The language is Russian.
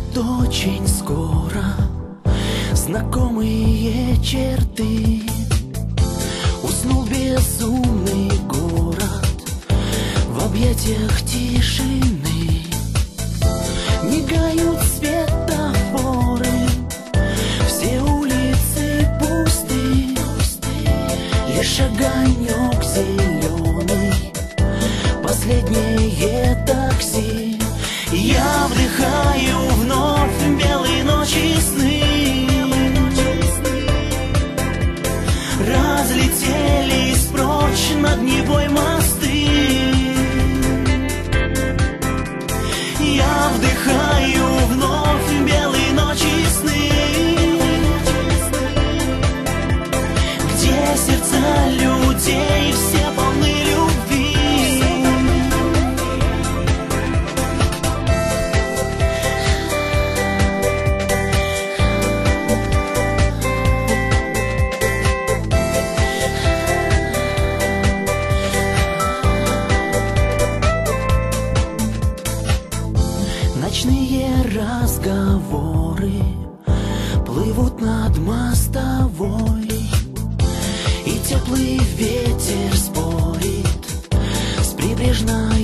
очень скоро знакомые черты. Уснул безумный город в объятиях тишины. Мигают светофоры, все улицы пусты. Лишь огонек зеленый, последнее такси. Я вдыхаю вновь белые ночи сны. Разлетелись прочь над Невой мосты. Я вдыхаю вновь белые ночи сны, где сердца людей все полны любви. Ночные разговоры плывут над мостовой, и теплый ветер спорит с прибрежной